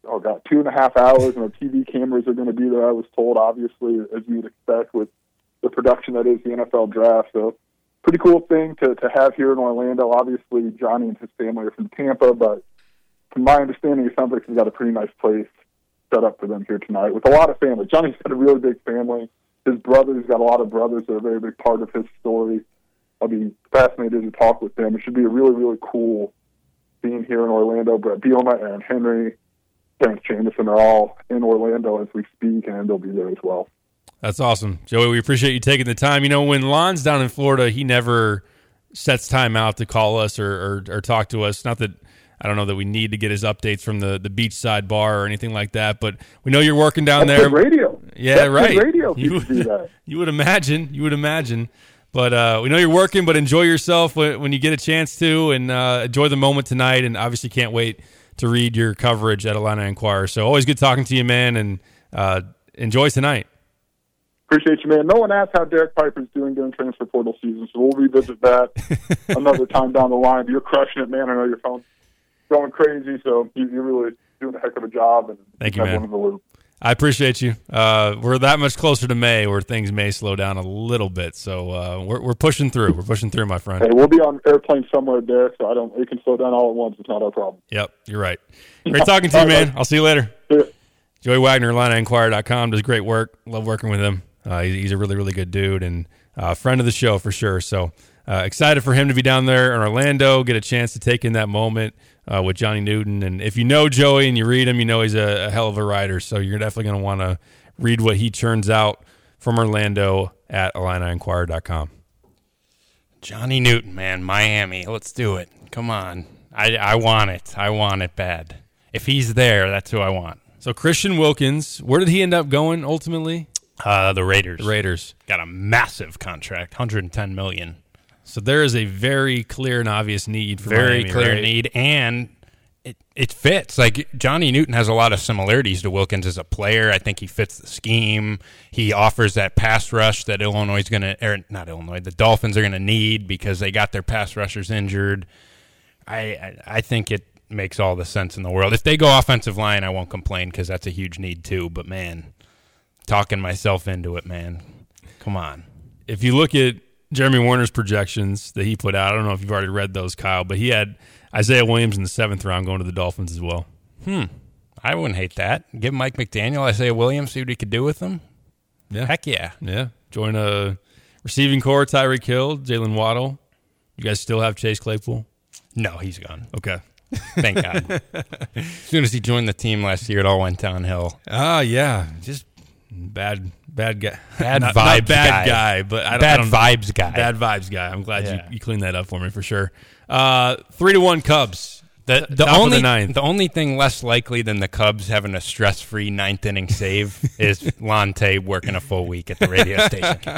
2.5 hours, and our TV cameras are going to be there, I was told, obviously, as you would expect with the production that is the NFL draft. So pretty cool thing to have here in Orlando. Obviously, Johnny and his family are from Tampa, but from my understanding, it sounds like he's got a pretty nice place set up for them here tonight with a lot of family. Johnny's got a really big family. His brother's got a lot of brothers that are a very big part of his story. I'll be fascinated to talk with them. It should be a really, really cool scene here in Orlando. Brett Bielema, Aaron Henry, Terrence Jamison are all in Orlando as we speak, and they'll be there as well. That's awesome. Joey, we appreciate you taking the time. You know, when Lon's down in Florida, he never sets time out to call us or talk to us. Not that I don't know that we need to get his updates from the beachside bar or anything like that, but we know you're working down That's there. Good radio. Yeah, That's right. Good radio. You would imagine. But we know you're working, but enjoy yourself when you get a chance to, and enjoy the moment tonight, and obviously can't wait to read your coverage at Illini Inquirer. So always good talking to you, man, and enjoy tonight. Appreciate you, man. No one asked how Derek Piper's doing during transfer portal season, so we'll revisit that another time down the line. But you're crushing it, man. I know your phone's going crazy, so you're really doing a heck of a job. And thank you, man. One in the loop. I appreciate you. We're that much closer to May, where things may slow down a little bit. So we're pushing through. We're pushing through, my friend. Hey, we'll be on airplane somewhere, Derek. So it can slow down all at once. It's not our problem. Yep, you're right. Great talking to you, man. I'll see you later. See ya. Joey Wagner, IlliniInquirer.com, does great work. Love working with him. He's a really, really good dude and a friend of the show for sure. So excited for him to be down there in Orlando, get a chance to take in that moment with Johnny Newton. And if you know Joey and you read him, you know he's a hell of a writer. So you're definitely going to want to read what he churns out from Orlando at IlliniInquirer.com. Johnny Newton, man, Miami. Let's do it. Come on. I want it. I want it bad. If he's there, that's who I want. So Christian Wilkins, where did he end up going ultimately? The Raiders. The Raiders got a massive contract, $110 million. So there is a very clear and obvious need for very Miami, clear right? need, and it fits. Like Johnny Newton has a lot of similarities to Wilkins as a player. I think he fits the scheme. He offers that pass rush that the Dolphins are going to need because they got their pass rushers injured. I think it makes all the sense in the world. If they go offensive line, I won't complain because that's a huge need too. But man, talking myself into it, man. Come on. If you look at Jeremy Warner's projections that he put out, I don't know if you've already read those, Kyle, but he had Isaiah Williams in the 7th round going to the Dolphins as well. I wouldn't hate that. Give Mike McDaniel, Isaiah Williams, see what he could do with them. Yeah. Heck yeah. Yeah. Join a receiving core, Tyreek Hill, Jalen Waddle. You guys still have Chase Claypool? No, he's gone. Okay. Thank God. As soon as he joined the team last year, it all went downhill. Yeah. Just bad guy. Not bad guy, but bad vibes guy. Bad vibes guy. I'm glad you cleaned that up for me for sure. 3-1 Cubs. The only thing less likely than the Cubs having a stress-free 9th inning save is Lonte working a full week at the radio station.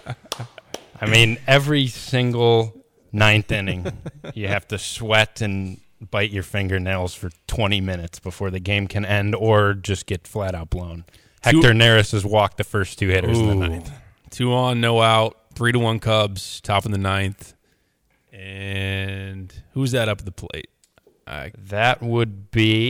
I mean, every single 9th inning, you have to sweat and bite your fingernails for 20 minutes before the game can end or just get flat out blown. Hector Neris has walked the first 2 hitters in the 9th. 2 on, no out. 3-1 Cubs, top of the 9th. And who's that up at the plate? That would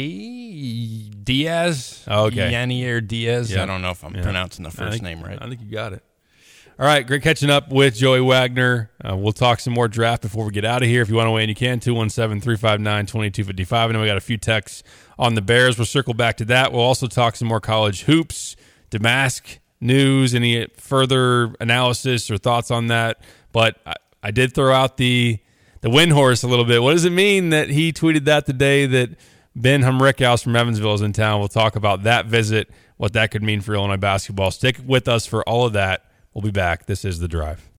be Diaz. Oh, okay. Yanier Diaz. Yep. I don't know if I'm pronouncing the first name right. I think you got it. All right, great catching up with Joey Wagner. We'll talk some more draft before we get out of here. If you want to weigh in, you can. 217-359-2255. I know we got a few texts on the Bears. We'll circle back to that. We'll also talk some more college hoops, Damask news, any further analysis or thoughts on that. But I did throw out the Windhorse a little bit. What does it mean that he tweeted that the day that Ben Humrickhouse from Evansville is in town? We'll talk about that visit, what that could mean for Illinois basketball. Stick with us for all of that. We'll be back. This is The Drive.